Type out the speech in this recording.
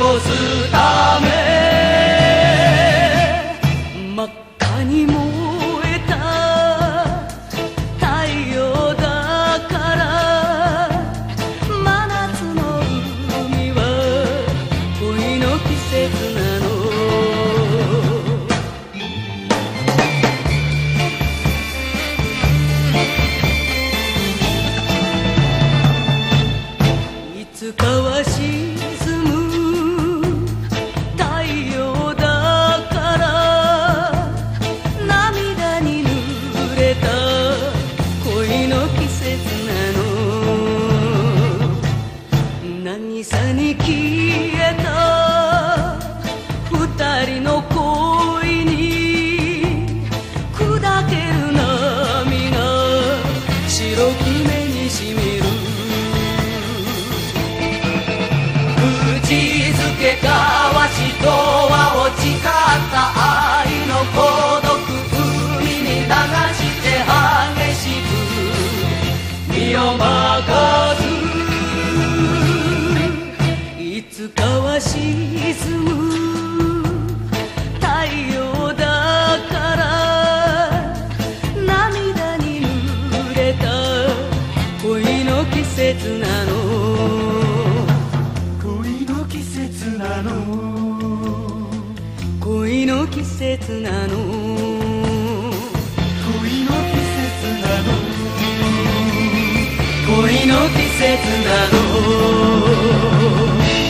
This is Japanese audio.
すため真っ赤に燃えた太陽だから真夏の海は恋の季節なのいつかは沈む太陽だから涙に濡れた恋の季節なの渚に消えた二人の恋に砕ける波が白く目にしみる口づけ交わしとは落ちかった愛の孤独海に流して激しく身を任ずいつかは沈む太陽だから涙に濡れた恋の季節なの恋の季節なの恋の季節なの恋の季節なの恋の季節なの